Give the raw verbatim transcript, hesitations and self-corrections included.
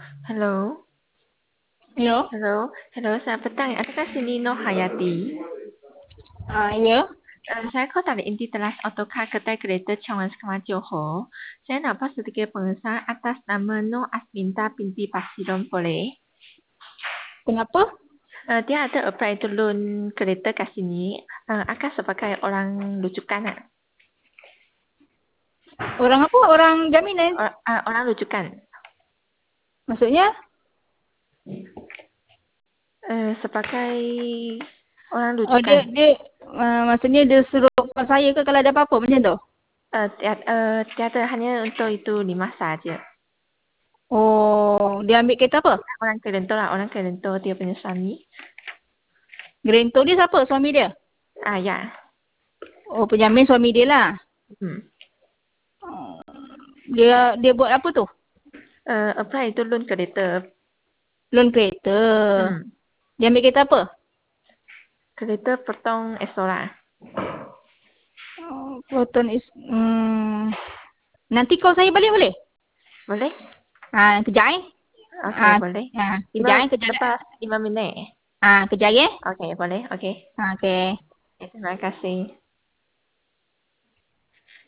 Halo, Ya, halo, halo, selamat petang. Adakah sini Nur Hayati? ah, ya. Uh, saya kau dari inti telas Autocar Kedai Kereta Cawangan Sekamar Johor. Saya nampak sedikit pengesahan atas nama Nur Asminta binti Pasidon boleh? Kenapa? Uh, dia ada apply turun kereta kat sini. Uh, akan sebagai orang rujukan. ah. Orang apa? Orang jaminan? Or, uh, orang rujukan. Maksudnya? Uh, sebagai orang Oh, dia, rujukan. dia uh, maksudnya dia suruh call saya ke kalau ada apa-apa macam tu? Uh, tiada, uh, tiada hanya untuk itu lima saja. Oh, dia ambil kereta apa? Orang kerentor lah, orang kerentor dia punya suami. Gerento dia siapa? Suami dia? Ah ya. Oh, penjamin suami dia lah. Hmm. Oh, dia dia buat apa tu? Uh, apply itu loan kereta. Loan kereta. Hmm. Dia ambil kereta apa? Kereta potong Estora. Oh, Proton is... Hmm, nanti call saya balik boleh? Boleh? Ah, kejap eh. Okey, Ah, boleh. ah, Lima, kejap eh. Kejap. lepas lima minit. Ah, kejap eh. Okey, boleh. Okey. Ah, okey. Okay, terima kasih.